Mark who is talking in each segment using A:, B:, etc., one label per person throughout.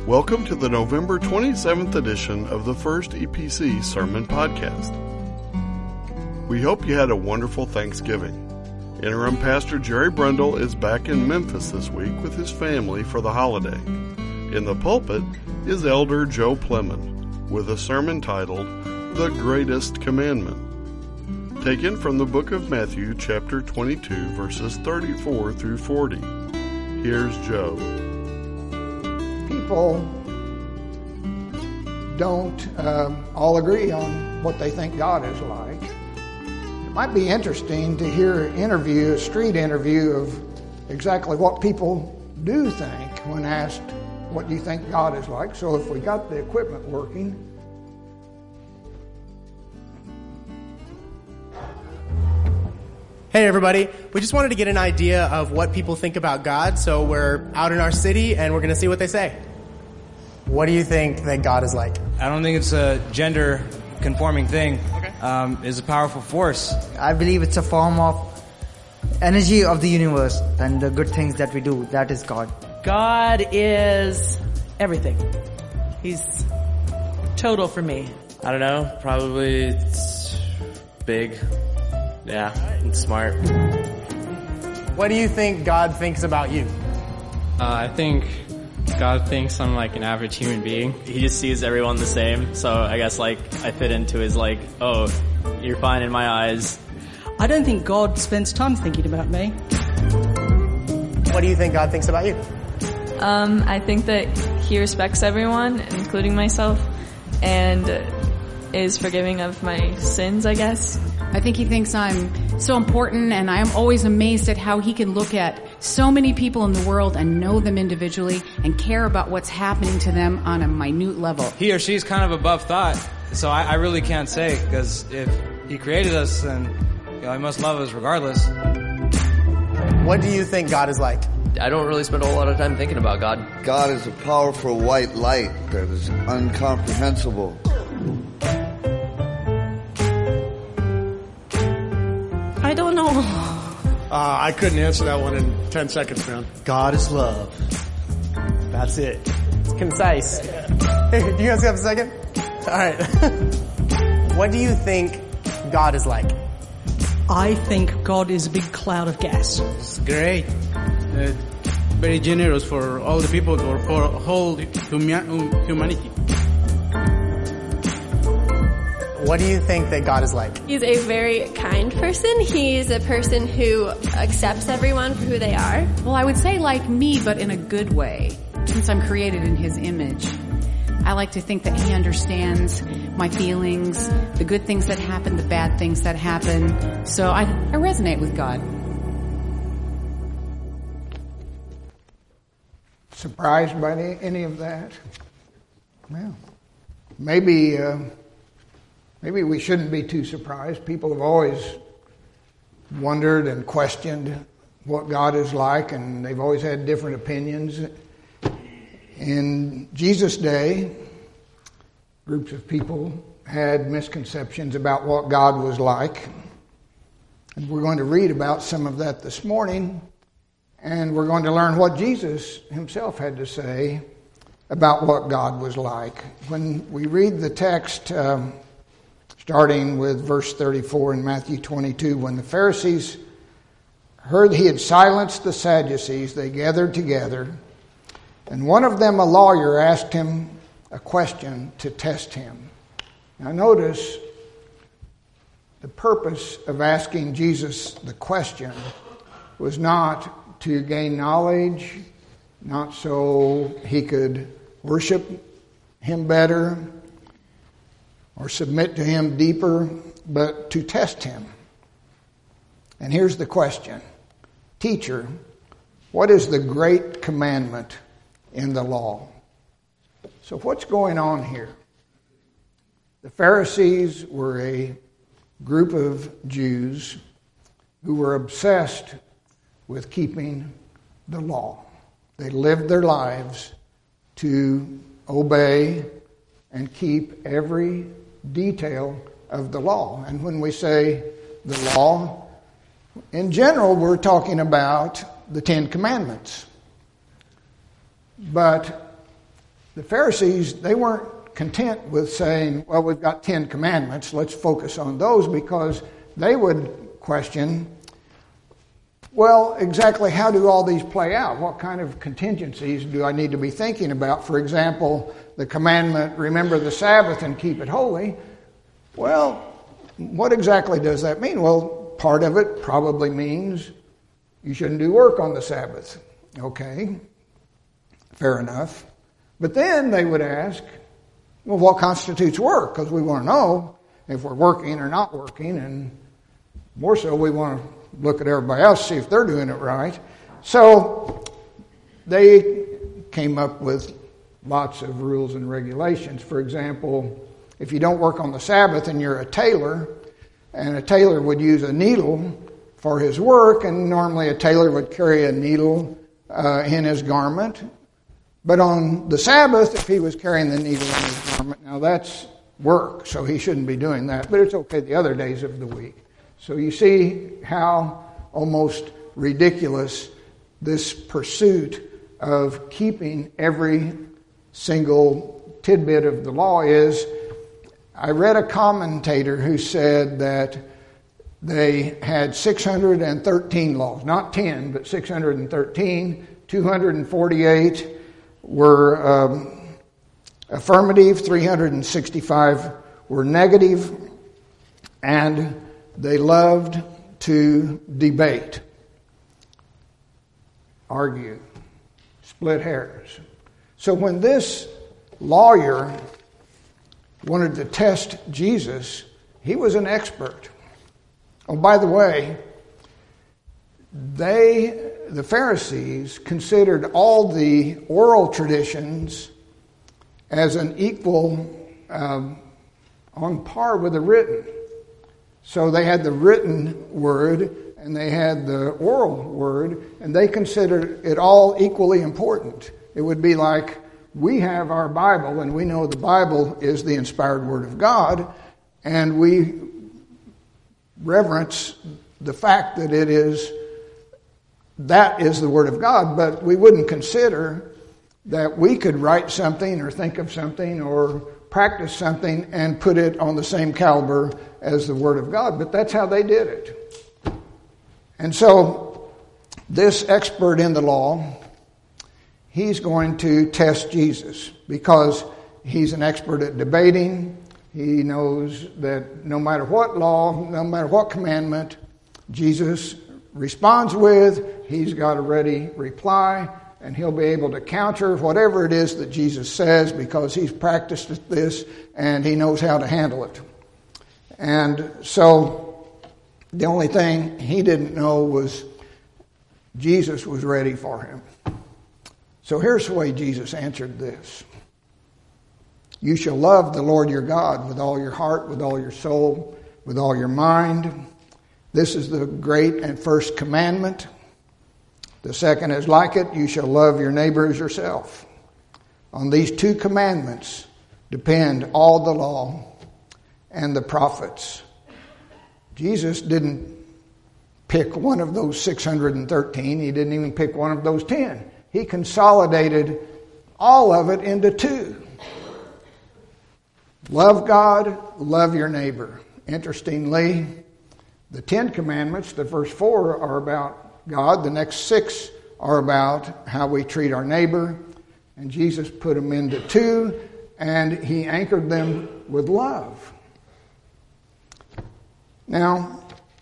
A: Welcome to the November 27th edition of the First EPC Sermon Podcast. We hope you had a wonderful Thanksgiving. Interim Pastor Jerry Brundle is back in Memphis this week with his family for the holiday. In the pulpit is Elder Joe Plemon with a sermon titled, The Greatest Commandment, taken from the book of Matthew chapter 22 verses 34 through 40. Here's Joe.
B: People don't all agree on what they think God is like. It might be interesting to hear a street interview of exactly what people do think when asked, what do you think God is like? So if we got the equipment working.
C: Hey everybody, we just wanted to get an idea of what people think about God, so we're out in our city and we're going to see what they say. What do you think that God is like?
D: I don't think it's a gender conforming thing. Okay. It's a powerful force.
E: I believe it's a form of energy of the universe, and the good things that we do, that is God.
F: God is everything. He's total for me.
G: I don't know, probably it's big. Yeah, it's smart.
C: What do you think God thinks about you?
H: I think God thinks I'm like an average human being.
G: He just sees everyone the same, so I guess like I fit into his like, oh, you're fine in my eyes.
F: I don't think God spends time thinking about me.
C: What do you think God thinks about you?
I: I think that he respects everyone, including myself, and is forgiving of my sins, I guess.
J: I think he thinks I'm so important, and I'm always amazed at how he can look at so many people in the world and know them individually and care about what's happening to them on a minute level.
D: He or she's kind of above thought, so I really can't say, because if he created us, then he must love us regardless.
C: What do you think God is like?
G: I don't really spend a whole lot of time thinking about God.
K: God is a powerful white light that is incomprehensible.
F: I don't know.
L: I couldn't answer that one in 10 seconds, man.
E: God is love.
C: That's it. It's concise. Hey, do you guys have a second? All right. What do you think God is like?
F: I think God is a big cloud of gas.
L: It's great. Very generous for all the people, or for whole humanity.
C: What do you think that God is like?
I: He's a very kind person. He's a person who accepts everyone for who they are.
J: Well, I would say like me, but in a good way, since I'm created in his image. I like to think that he understands my feelings, the good things that happen, the bad things that happen. So I resonate with God.
B: Surprised by any of that? Well, maybe we shouldn't be too surprised. People have always wondered and questioned what God is like, and they've always had different opinions. In Jesus' day, groups of people had misconceptions about what God was like. And we're going to read about some of that this morning, and we're going to learn what Jesus himself had to say about what God was like. When we read the text, starting with verse 34 in Matthew 22, when the Pharisees heard he had silenced the Sadducees, they gathered together, and one of them, a lawyer, asked him a question to test him. Now notice the purpose of asking Jesus the question was not to gain knowledge, not so he could worship him better or submit to him deeper, but to test him. And here's the question. Teacher, what is the great commandment in the law? So what's going on here? The Pharisees were a group of Jews who were obsessed with keeping the law. They lived their lives to obey and keep every detail of the law. And when we say the law, in general, we're talking about the Ten Commandments. But the Pharisees, they weren't content with saying, well, we've got 10 commandments, let's focus on those, because they would question, well, exactly how do all these play out? What kind of contingencies do I need to be thinking about? For example, the commandment, remember the Sabbath and keep it holy. Well, what exactly does that mean? Well, part of it probably means you shouldn't do work on the Sabbath. Okay, fair enough. But then they would ask, well, what constitutes work? Because we want to know if we're working or not working, and more so we want to look at everybody else, see if they're doing it right. So they came up with lots of rules and regulations. For example, if you don't work on the Sabbath and you're a tailor, and a tailor would use a needle for his work, and normally a tailor would carry a needle in his garment. But on the Sabbath, if he was carrying the needle in his garment, now that's work, so he shouldn't be doing that. But it's okay the other days of the week. So you see how almost ridiculous this pursuit of keeping every single tidbit of the law is. I read a commentator who said that they had 613 laws, not 10, but 613. 248 were affirmative, 365 were negative, and they loved to debate, argue, split hairs. So when this lawyer wanted to test Jesus, he was an expert. Oh, by the way, the Pharisees considered all the oral traditions as an equal, on par with the written. So they had the written word and they had the oral word, and they considered it all equally important. It would be like we have our Bible, and we know the Bible is the inspired Word of God, and we reverence the fact that that is the Word of God, but we wouldn't consider that we could write something or think of something or practice something and put it on the same caliber as the Word of God. But that's how they did it. And so this expert in the law, he's going to test Jesus because he's an expert at debating. He knows that no matter what law, no matter what commandment Jesus responds with, he's got a ready reply, and he'll be able to counter whatever it is that Jesus says because he's practiced at this and he knows how to handle it. And so the only thing he didn't know was Jesus was ready for him. So here's the way Jesus answered this. You shall love the Lord your God with all your heart, with all your soul, with all your mind. This is the great and first commandment. The second is like it. You shall love your neighbor as yourself. On these two commandments depend all the law and the prophets. Jesus didn't pick one of those 613. He didn't even pick one of those 10. He consolidated all of it into two. Love God, love your neighbor. Interestingly, the 10 commandments, the first 4 are about God. The next 6 are about how we treat our neighbor. And Jesus put them into 2, and he anchored them with love. Now,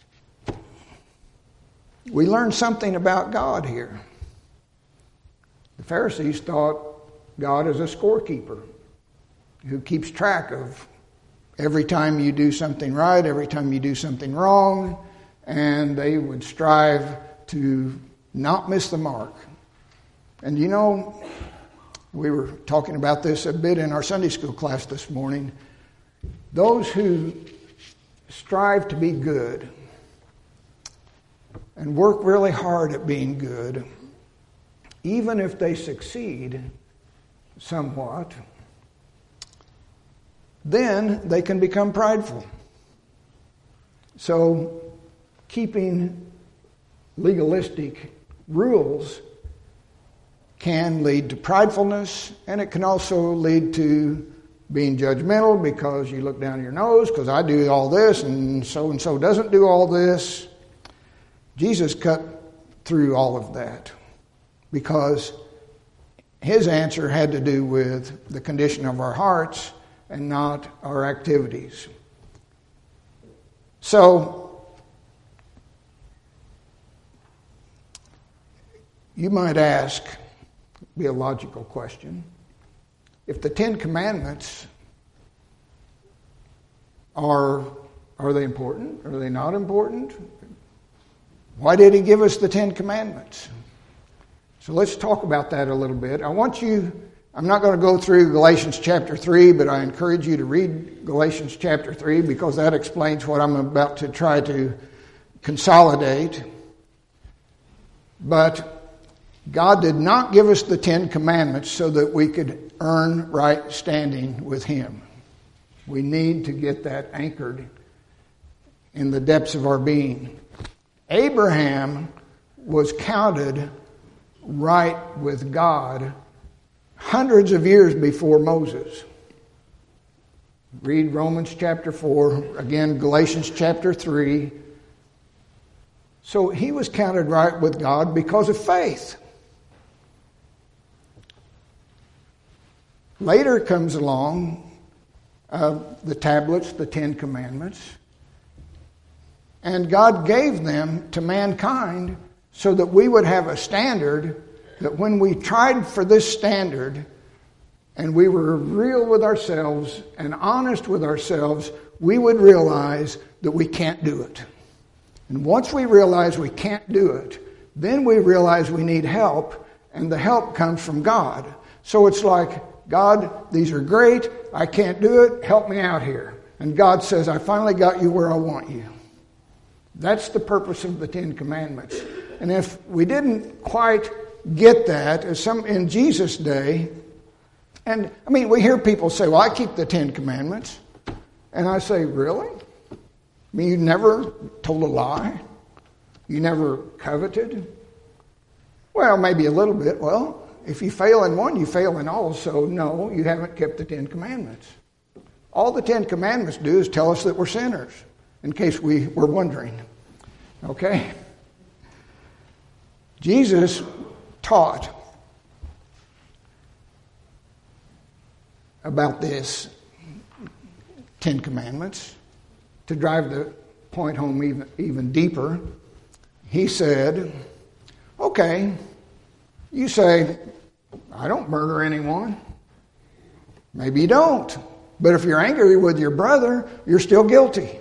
B: we learn something about God here. The Pharisees thought God is a scorekeeper who keeps track of every time you do something right, every time you do something wrong, and they would strive to not miss the mark. And you know, we were talking about this a bit in our Sunday school class this morning. Those who strive to be good and work really hard at being good, even if they succeed somewhat, then they can become prideful. So keeping legalistic rules can lead to pridefulness, and it can also lead to being judgmental because you look down your nose because I do all this and so doesn't do all this. Jesus cut through all of that because his answer had to do with the condition of our hearts and not our activities. So, you might ask, be a logical question, if the Ten Commandments are they important? Are they not important? Why did he give us the Ten Commandments? So let's talk about that a little bit. I'm not going to go through Galatians chapter 3, but I encourage you to read Galatians chapter 3 because that explains what I'm about to try to consolidate. But God did not give us the Ten Commandments so that we could earn right standing with Him. We need to get that anchored in the depths of our being. Abraham was counted right with God hundreds of years before Moses. Read Romans chapter 4, again Galatians chapter 3. So he was counted right with God because of faith. Later comes along the tablets, the Ten Commandments, and God gave them to mankind so that we would have a standard that when we tried for this standard and we were real with ourselves and honest with ourselves, we would realize that we can't do it. And once we realize we can't do it, then we realize we need help, and the help comes from God. So it's like, God, these are great, I can't do it, help me out here. And God says, I finally got you where I want you. That's the purpose of the Ten Commandments. And if we didn't quite get that, as some in Jesus' day, and I mean, we hear people say, well, I keep the Ten Commandments. And I say, really? I mean, you never told a lie? You never coveted? Well, maybe a little bit. Well, if you fail in one, you fail in all. So, no, you haven't kept the Ten Commandments. All the Ten Commandments do is tell us that we're sinners, in case we were wondering. Okay? Jesus taught about this Ten Commandments to drive the point home even deeper. He said, okay, you say, I don't murder anyone. Maybe you don't. But if you're angry with your brother, you're still guilty.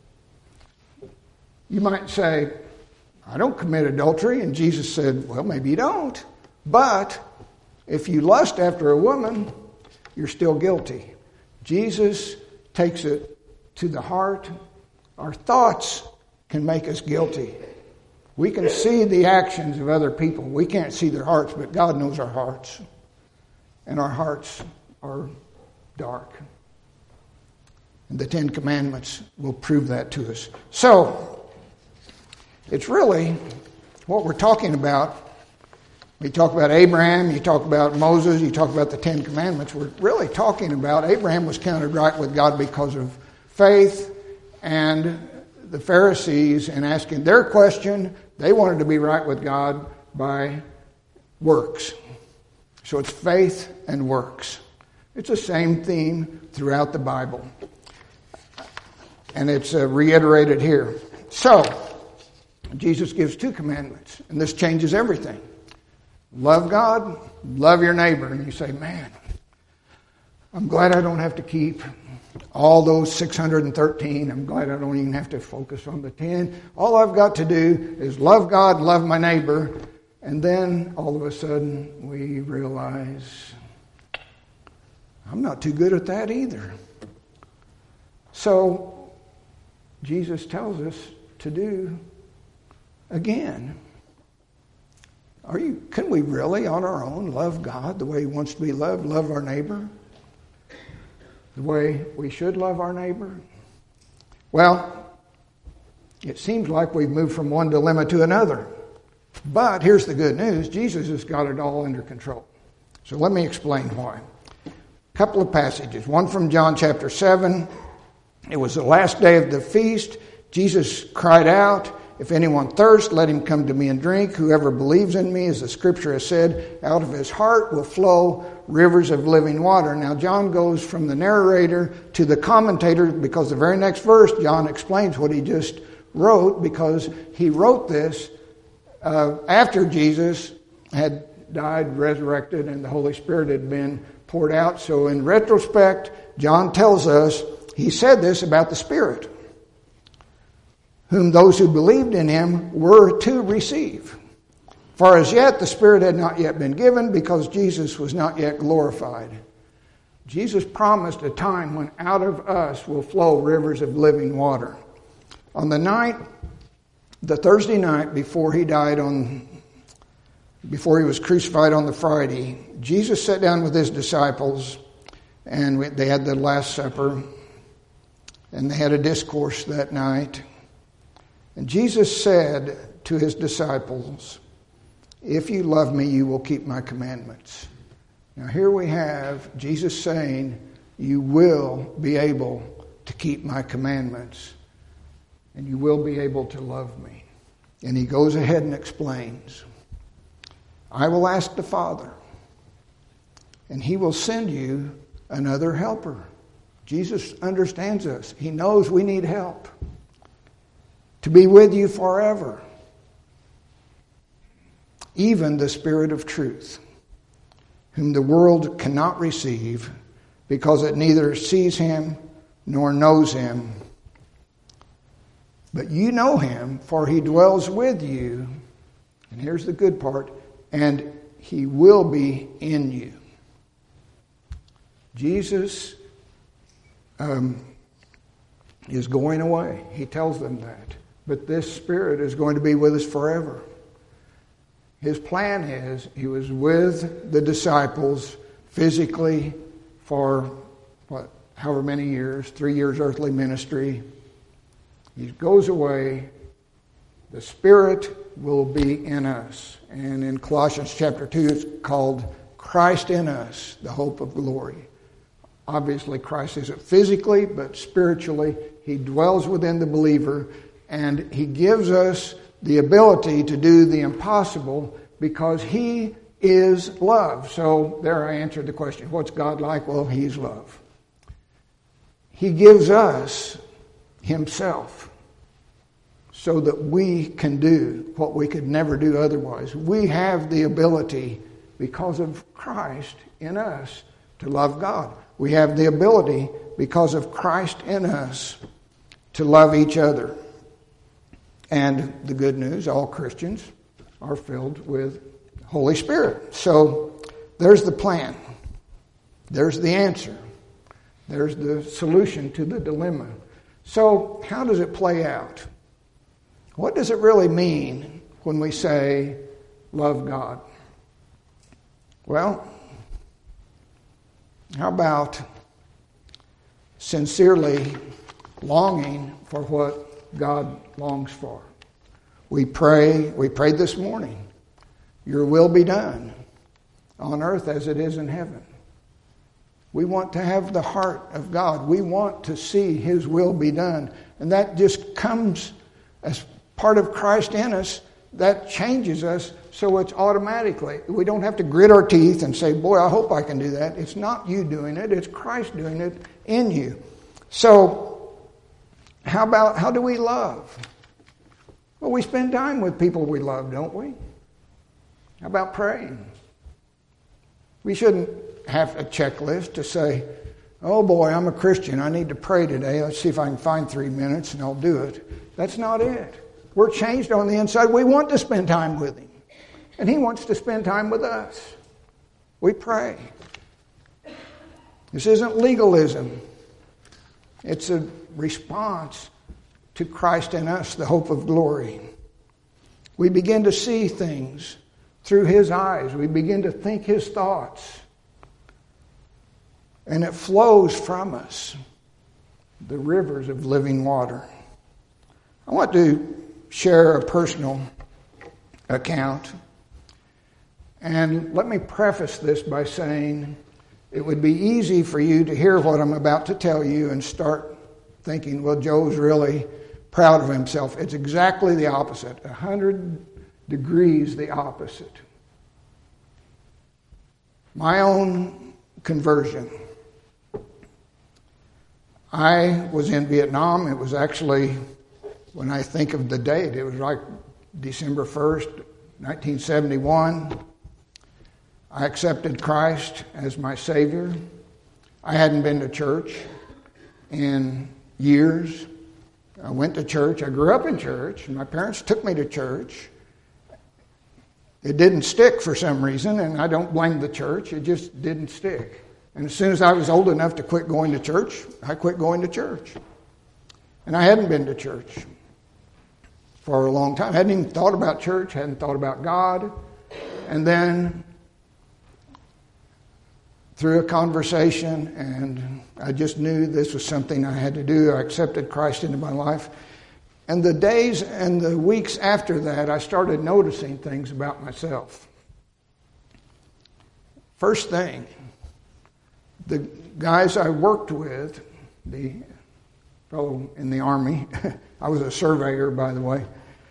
B: You might say, I don't commit adultery. And Jesus said, well, maybe you don't. But if you lust after a woman, you're still guilty. Jesus takes it to the heart. Our thoughts can make us guilty. We can see the actions of other people. We can't see their hearts, but God knows our hearts. And our hearts are dark. And the Ten Commandments will prove that to us. So, it's really what we're talking about. We talk about Abraham, you talk about Moses, you talk about the Ten Commandments. We're really talking about Abraham was counted right with God because of faith, and the Pharisees, in asking their question, they wanted to be right with God by works. So it's faith and works. It's the same theme throughout the Bible. And it's reiterated here. So, Jesus gives two commandments, and this changes everything. Love God, love your neighbor. And you say, man, I'm glad I don't have to keep all those 613. I'm glad I don't even have to focus on the 10. All I've got to do is love God, love my neighbor. And then all of a sudden we realize I'm not too good at that either. So Jesus tells us to do again. Can we really on our own love God the way He wants to be loved, love our neighbor the way we should love our neighbor? Well, it seems like we've moved from one dilemma to another. But here's the good news. Jesus has got it all under control. So let me explain why. A couple of passages. One from John chapter 7. It was the last day of the feast. Jesus cried out, "If anyone thirsts, let him come to me and drink. Whoever believes in me, as the scripture has said, out of his heart will flow rivers of living water." Now John goes from the narrator to the commentator, because the very next verse John explains what he just wrote, because he wrote this after Jesus had died, resurrected, and the Holy Spirit had been poured out. So in retrospect, John tells us he said this about the Spirit, whom those who believed in him were to receive. For as yet the Spirit had not yet been given, because Jesus was not yet glorified. Jesus promised a time when out of us will flow rivers of living water. On the Thursday night before he was crucified on the Friday, Jesus sat down with his disciples, and they had the Last Supper, and they had a discourse that night. And Jesus said to his disciples, "If you love me, you will keep my commandments." Now here we have Jesus saying, "You will be able to keep my commandments, and you will be able to love me." And he goes ahead and explains, "I will ask the Father, and he will send you another helper." Jesus understands us. He knows we need help. "To be with you forever, even the Spirit of truth, whom the world cannot receive, because it neither sees him nor knows him. But you know him, for he dwells with you," and here's the good part, "and he will be in you." Jesus is going away. He tells them that. But this Spirit is going to be with us forever. His plan is, he was with the disciples physically for, however many years, 3 years earthly ministry. He goes away. The Spirit will be in us. And in Colossians chapter 2, it's called Christ in us, the hope of glory. Obviously, Christ isn't physically, but spiritually, he dwells within the believer, and he gives us the ability to do the impossible because he is love. So there I answered the question, what's God like? Well, he's love. He gives us himself so that we can do what we could never do otherwise. We have the ability, because of Christ in us, to love God. We have the ability, because of Christ in us, to love each other. And the good news, all Christians are filled with Holy Spirit. So there's the plan. There's the answer. There's the solution to the dilemma. So how does it play out? What does it really mean when we say, love God? Well, how about sincerely longing for what God longs for? We prayed this morning, your will be done on earth as it is in heaven. We want to have the heart of God. We want to see his will be done. And that just comes as part of Christ in us. That changes us so it's automatically. We don't have to grit our teeth and say, boy, I hope I can do that. It's not you doing it. It's Christ doing it in you. So how do we love? Well, we spend time with people we love, don't we? How about praying? We shouldn't have a checklist to say, oh boy, I'm a Christian. I need to pray today. Let's see if I can find 3 minutes and I'll do it. That's not it. We're changed on the inside. We want to spend time with him. And he wants to spend time with us. We pray. This isn't legalism. It's a response to Christ in us, the hope of glory. We begin to see things through his eyes. We begin to think his thoughts. And it flows from us, the rivers of living water. I want to share a personal account. And let me preface this by saying it would be easy for you to hear what I'm about to tell you and start thinking, well, Joe's really proud of himself. It's exactly the opposite, 100 degrees the opposite. My own conversion. I was in Vietnam. It was actually, when I think of the date, it was like December 1st, 1971. I accepted Christ as my Savior. I hadn't been to church in years. I went to church. I grew up in church. My parents took me to church. It didn't stick for some reason, and I don't blame the church. It just didn't stick. And as soon as I was old enough to quit going to church, I quit going to church. And I hadn't been to church for a long time. I hadn't even thought about church, hadn't thought about God. And then through a conversation, and I just knew this was something I had to do. I accepted Christ into my life. And the days and the weeks after that, I started noticing things about myself. First thing, the guys I worked with, the fellow in the Army, I was a surveyor, by the way,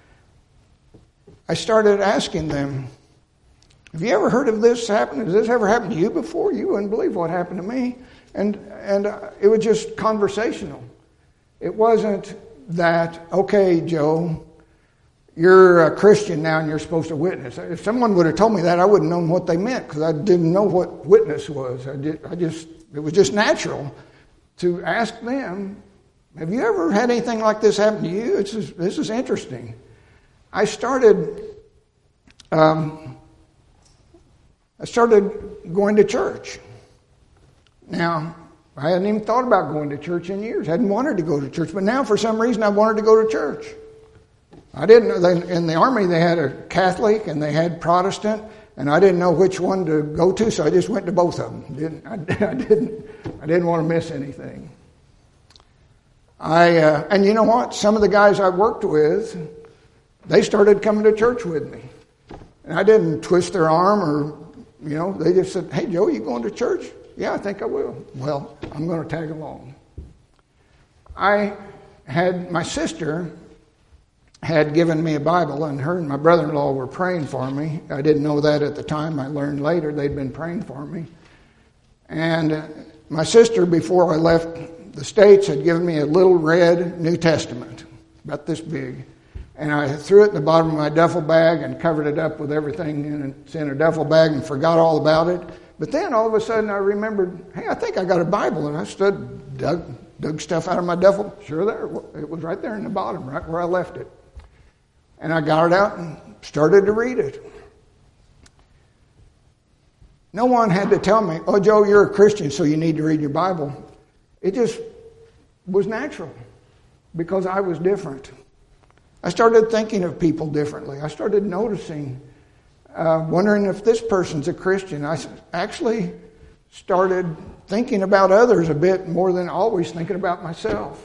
B: I started asking them, have you ever heard of this happen? Has this ever happened to you before? You wouldn't believe what happened to me. And it was just conversational. It wasn't that, okay, Joe, you're a Christian now and you're supposed to witness. If someone would have told me that, I wouldn't have known what they meant because I didn't know what witness was. It was just natural to ask them, have you ever had anything like this happen to you? This is interesting. I started going to church. Now, I hadn't even thought about going to church in years. I hadn't wanted to go to church. But now, for some reason, I wanted to go to church. I didn't know. In the Army, they had a Catholic and they had Protestant, and I didn't know which one to go to, so I just went to both of them. I didn't want to miss anything. And you know what? Some of the guys I worked with, they started coming to church with me. And I didn't twist their arm or, they just said, hey, Joe, you going to church? Yeah, I think I will. Well, I'm going to tag along. My sister had given me a Bible, and her and my brother-in-law were praying for me. I didn't know that at the time. I learned later they'd been praying for me. And my sister, before I left the States, had given me a little red New Testament, about this big. And I threw it in the bottom of my duffel bag and covered it up with everything that's in a duffel bag and forgot all about it. But then all of a sudden I remembered, hey, I think I got a Bible. And I dug stuff out of my duffel. Sure there. It was right there in the bottom, right where I left it. And I got it out and started to read it. No one had to tell me, oh, Joe, you're a Christian, so you need to read your Bible. It just was natural because I was different. I started thinking of people differently. I started noticing, wondering if this person's a Christian. I actually started thinking about others a bit more than always thinking about myself.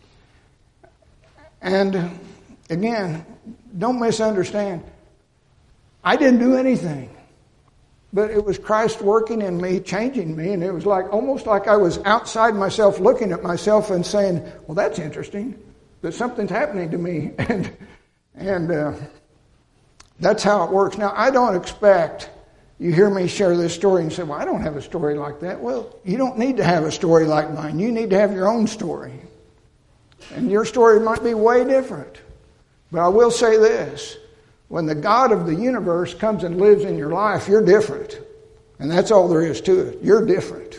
B: And again, don't misunderstand. I didn't do anything. But it was Christ working in me, changing me, and it was almost like I was outside myself looking at myself and saying, well, that's interesting, that something's happening to me. And that's how it works. Now, I don't expect you hear me share this story and say, well, I don't have a story like that. Well, you don't need to have a story like mine. You need to have your own story. And your story might be way different. But I will say this. When the God of the universe comes and lives in your life, you're different. And that's all there is to it. You're different.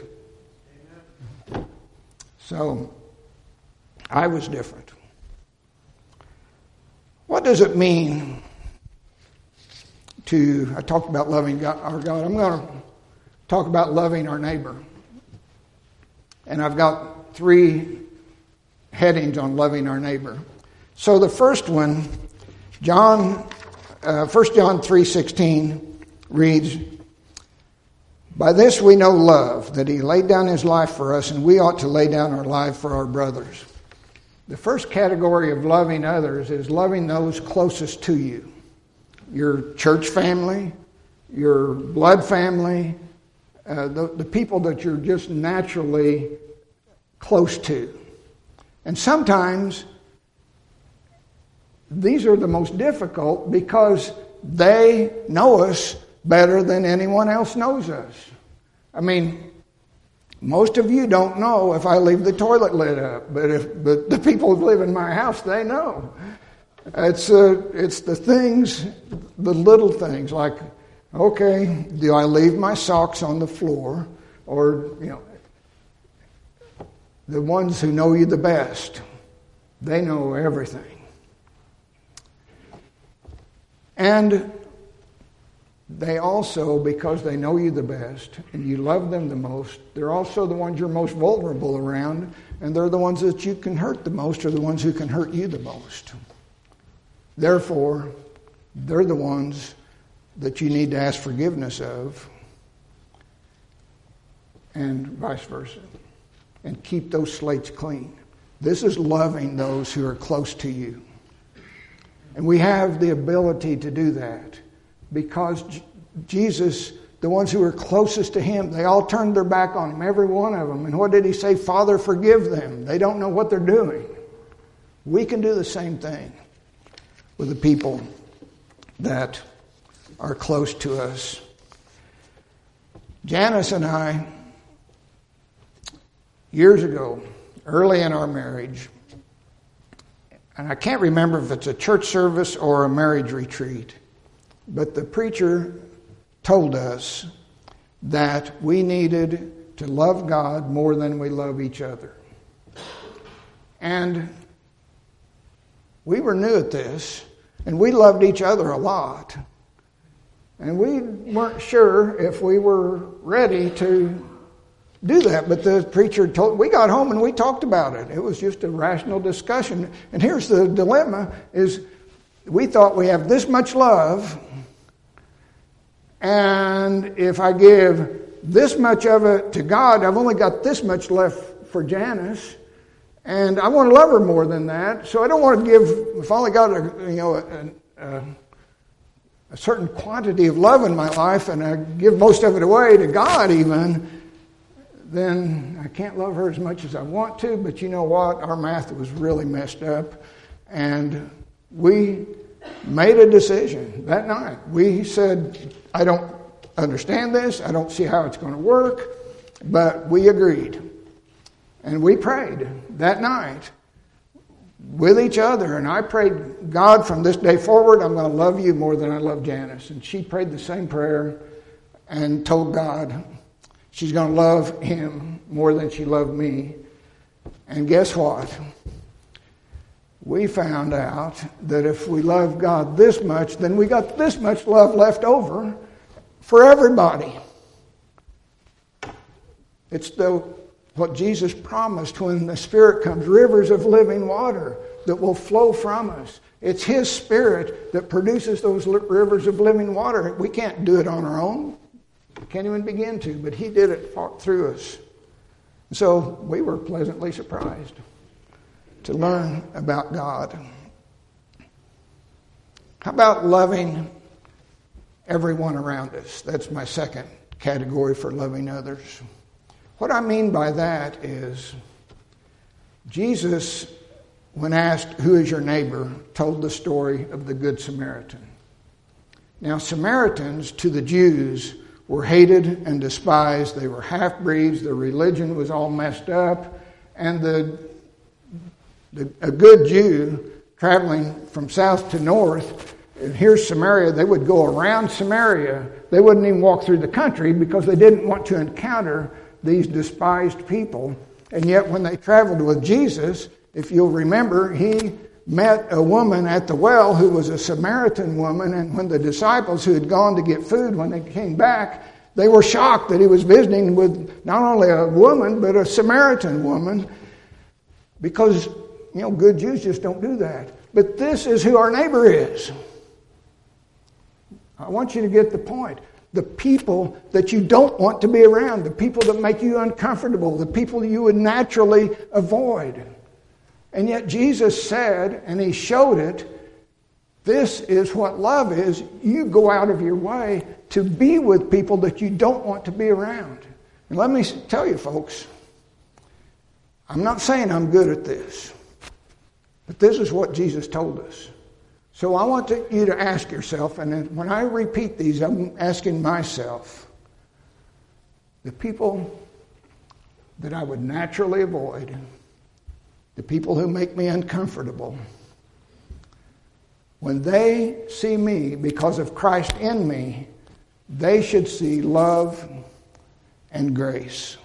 B: So, I was different. What does it mean I talked about loving God, our God. I'm going to talk about loving our neighbor. And I've got 3 headings on loving our neighbor. So the first one, 1 John 3:16 reads, by this we know love, that he laid down his life for us, and we ought to lay down our life for our brothers. The first category of loving others is loving those closest to you. your church family, your blood family, the people that you're just naturally close to. And sometimes these are the most difficult because they know us better than anyone else knows us. I mean, most of you don't know if I leave the toilet lit up, but the people who live in my house, they know. It's the things, the little things, like, okay, do I leave my socks on the floor? Or, the ones who know you the best, they know everything. And they also, because they know you the best and you love them the most, they're also the ones you're most vulnerable around, and they're the ones that you can hurt the most, or the ones who can hurt you the most. Therefore, they're the ones that you need to ask forgiveness of, and vice versa, and keep those slates clean. This is loving those who are close to you. And we have the ability to do that because Jesus, the ones who were closest to him, they all turned their back on him, every one of them. And what did he say? Father, forgive them. They don't know what they're doing. We can do the same thing with the people that are close to us. Janice and I, years ago, early in our marriage, and I can't remember if it's a church service or a marriage retreat, but the preacher told us that we needed to love God more than we love each other. And we were new at this, and we loved each other a lot. And we weren't sure if we were ready to do that, but the preacher we got home and we talked about it. It was just a rational discussion. And here's the dilemma, is we thought we have this much love, and if I give this much of it to God, I've only got this much left for Janice, and I want to love her more than that, so I don't want to give, if I only got a certain quantity of love in my life, and I give most of it away to God even, then I can't love her as much as I want to. But you know what? Our math was really messed up. And we made a decision that night. We said, I don't understand this. I don't see how it's going to work. But we agreed. And we prayed that night with each other. And I prayed, God, from this day forward, I'm going to love you more than I love Janice. And she prayed the same prayer and told God, she's going to love him more than she loved me. And guess what? We found out that if we love God this much, then we got this much love left over for everybody. It's what Jesus promised when the Spirit comes, rivers of living water that will flow from us. It's His Spirit that produces those rivers of living water. We can't do it on our own. Can't even begin to, but He did it through us. So we were pleasantly surprised to learn about God. How about loving everyone around us? That's my second category for loving others. What I mean by that is Jesus, when asked, "Who is your neighbor?" told the story of the Good Samaritan. Now, Samaritans to the Jews were hated and despised. They were half-breeds. Their religion was all messed up. And a good Jew traveling from south to north, and here's Samaria, they would go around Samaria. They wouldn't even walk through the country because they didn't want to encounter these despised people. And yet when they traveled with Jesus, if you'll remember, He met a woman at the well who was a Samaritan woman, and when the disciples who had gone to get food, when they came back, they were shocked that He was visiting with not only a woman, but a Samaritan woman, because, good Jews just don't do that. But this is who our neighbor is. I want you to get the point. The people that you don't want to be around, the people that make you uncomfortable, the people you would naturally avoid. And yet Jesus said, and He showed it, This is what love is. You go out of your way to be with people that you don't want to be around. And let me tell you, folks, I'm not saying I'm good at this, but this is what Jesus told us. So I want you to ask yourself, and when I repeat these, I'm asking myself, the people that I would naturally avoid, the people who make me uncomfortable, when they see me because of Christ in me, they should see love and grace.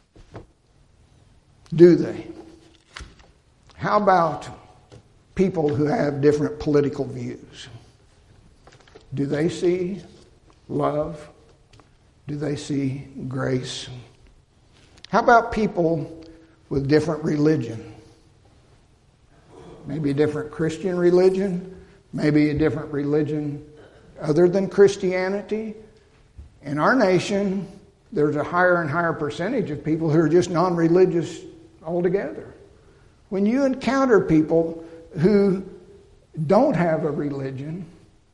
B: Do they? How about people who have different political views? Do they see love? Do they see grace? How about people with different religion? Maybe a different Christian religion, maybe a different religion other than Christianity. In our nation, there's a higher and higher percentage of people who are just non-religious altogether. When you encounter people who don't have a religion,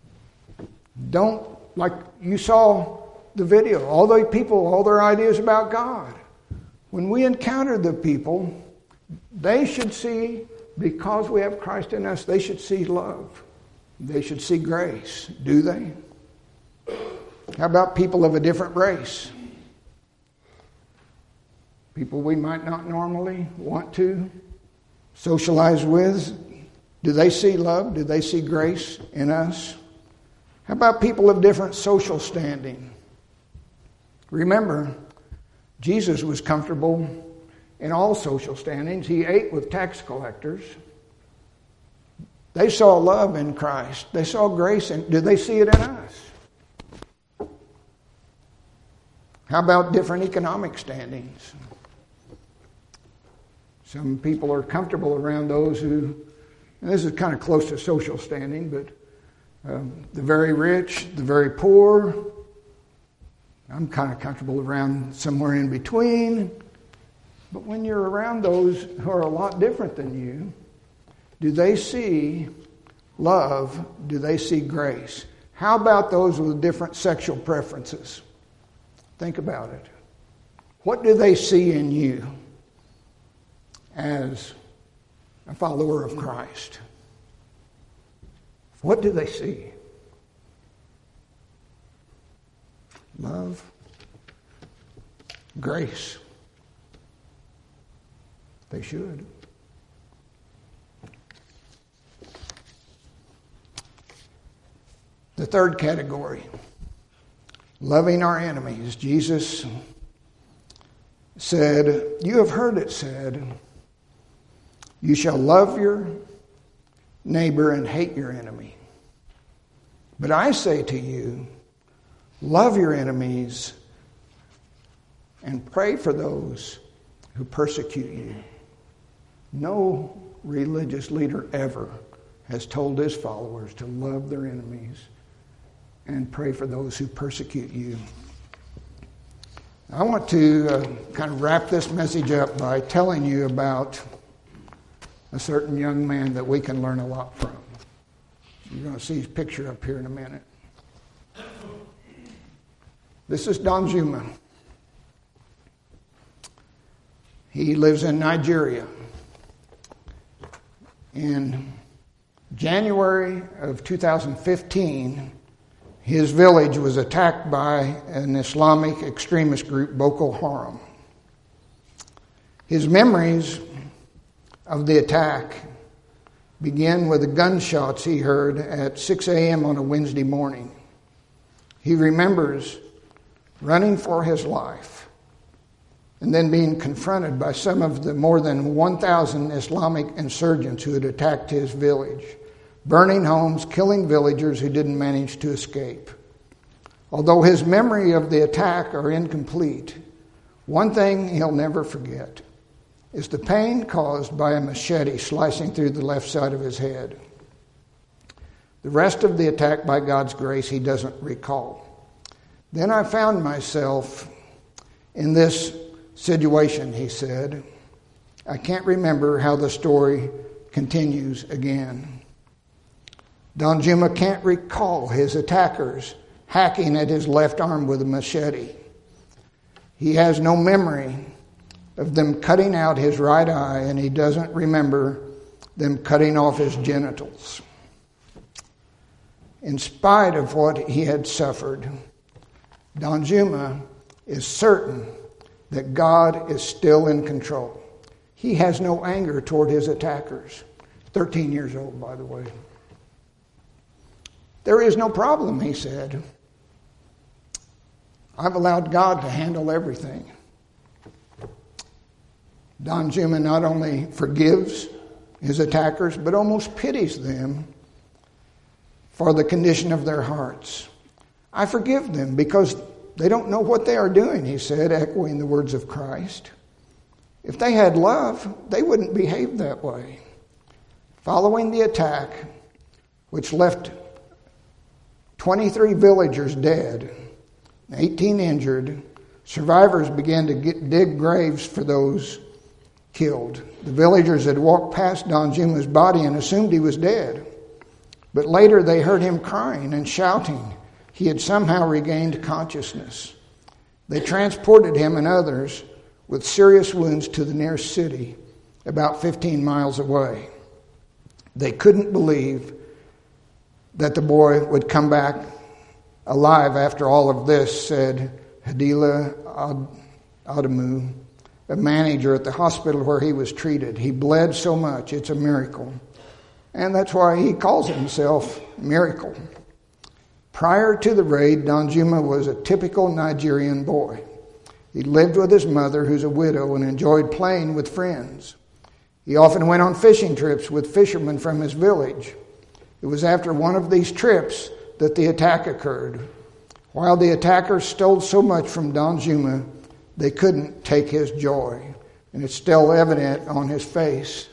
B: like you saw the video, all the people, all their ideas about God. When we encounter the people, they should see, because we have Christ in us, they should see love. They should see grace. Do they? How about people of a different race? People we might not normally want to socialize with. Do they see love? Do they see grace in us? How about people of different social standing? Remember, Jesus was comfortable in all social standings. He ate with tax collectors. They saw love in Christ. They saw grace in. Do they see it in us? How about different economic standings? Some people are comfortable around those who, and this is kind of close to social standing, but the very rich, the very poor. I'm kind of comfortable around somewhere in between. But when you're around those who are a lot different than you, do they see love? Do they see grace? How about those with different sexual preferences? Think about it. What do they see in you as a follower of Christ? What do they see? Love, grace. They should. The third category, loving our enemies. Jesus said, you have heard it said, you shall love your neighbor and hate your enemy. But I say to you, love your enemies and pray for those who persecute you. No religious leader ever has told his followers to love their enemies and pray for those who persecute you. I want to kind of wrap this message up by telling you about a certain young man that we can learn a lot from. You're going to see his picture up here in a minute. This is Don Juma. He lives in Nigeria. In January of 2015, his village was attacked by an Islamic extremist group, Boko Haram. His memories of the attack begin with the gunshots he heard at 6 a.m. on a Wednesday morning. He remembers running for his life and then being confronted by some of the more than 1,000 Islamic insurgents who had attacked his village, burning homes, killing villagers who didn't manage to escape. Although his memory of the attack are incomplete, one thing he'll never forget is the pain caused by a machete slicing through the left side of his head. The rest of the attack, by God's grace, he doesn't recall. Then I found myself in this situation, he said. I can't remember how the story continues again. Danjuma can't recall his attackers hacking at his left arm with a machete. He has no memory of them cutting out his right eye, and he doesn't remember them cutting off his genitals. In spite of what he had suffered, Danjuma is certain that God is still in control. He has no anger toward his attackers. 13 years old, by the way. There is no problem, he said. I've allowed God to handle everything. Danjuma not only forgives his attackers, but almost pities them for the condition of their hearts. I forgive them because they don't know what they are doing, he said, echoing the words of Christ. If they had love, they wouldn't behave that way. Following the attack, which left 23 villagers dead, 18 injured, survivors began to dig graves for those killed. The villagers had walked past Danjuma's body and assumed he was dead. But later they heard him crying and shouting. He had somehow regained consciousness. They transported him and others with serious wounds to the nearest city, about 15 miles away. They couldn't believe that the boy would come back alive after all of this, said Hadila Adamu, a manager at the hospital where he was treated. He bled so much, it's a miracle. And that's why he calls himself Miracle. Prior to the raid, Danjuma was a typical Nigerian boy. He lived with his mother, who's a widow, and enjoyed playing with friends. He often went on fishing trips with fishermen from his village. It was after one of these trips that the attack occurred. While the attackers stole so much from Danjuma, they couldn't take his joy, and it's still evident on his face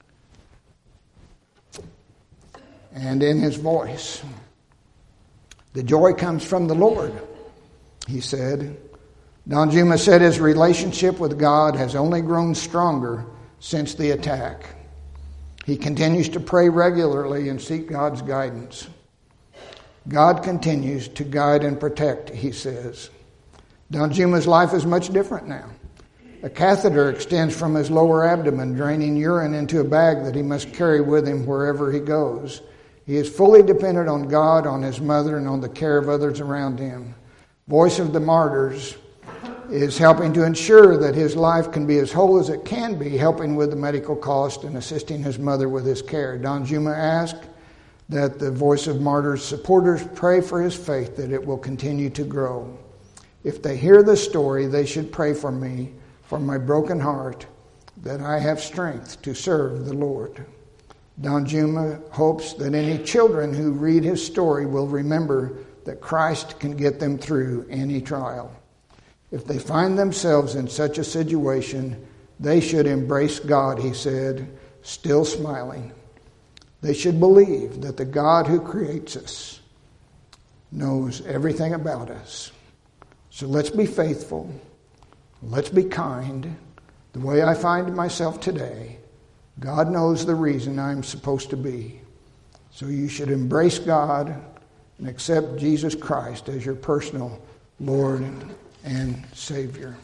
B: and in his voice. The joy comes from the Lord, he said. Danjuma said his relationship with God has only grown stronger since the attack. He continues to pray regularly and seek God's guidance. God continues to guide and protect, he says. Danjuma's life is much different now. A catheter extends from his lower abdomen, draining urine into a bag that he must carry with him wherever he goes. He is fully dependent on God, on his mother, and on the care of others around him. Voice of the Martyrs is helping to ensure that his life can be as whole as it can be, helping with the medical cost and assisting his mother with his care. Danjuma asked that the Voice of Martyrs supporters pray for his faith, that it will continue to grow. If they hear the story, they should pray for me, for my broken heart, that I have strength to serve the Lord. Danjuma hopes that any children who read his story will remember that Christ can get them through any trial. If they find themselves in such a situation, they should embrace God, he said, still smiling. They should believe that the God who creates us knows everything about us. So let's be faithful. Let's be kind. The way I find myself today, God knows the reason I'm supposed to be. So you should embrace God and accept Jesus Christ as your personal Lord and Savior.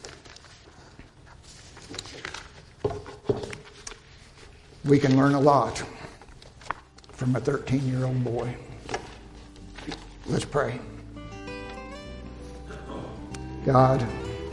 B: We can learn a lot from a 13-year-old boy. Let's pray. God,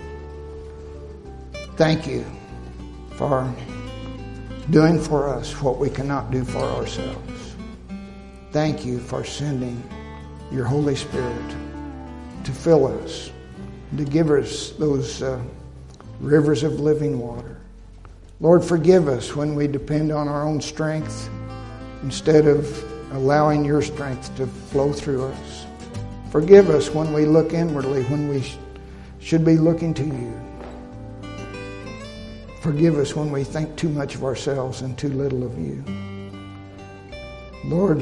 B: thank you for doing for us what we cannot do for ourselves. Thank you for sending your Holy Spirit to fill us, to give us those rivers of living water. Lord, forgive us when we depend on our own strength instead of allowing your strength to flow through us. Forgive us when we look inwardly, when we should be looking to you. Forgive us when we think too much of ourselves and too little of you. Lord,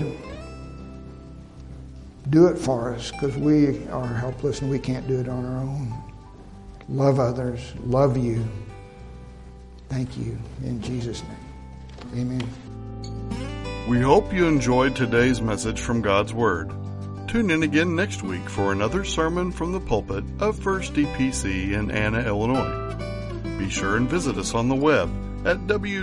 B: do it for us, because we are helpless and we can't do it on our own. Love others. Love you. Thank you. In Jesus' name. Amen.
A: We hope you enjoyed today's message from God's Word. Tune in again next week for another sermon from the pulpit of First EPC in Anna, Illinois. Be sure and visit us on the web at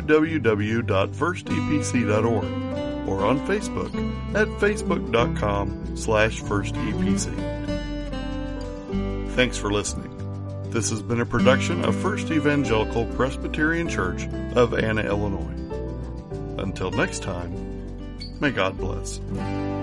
A: www.firstepc.org or on Facebook at facebook.com/firstepc. Thanks for listening. This has been a production of First Evangelical Presbyterian Church of Anna, Illinois. Until next time, may God bless.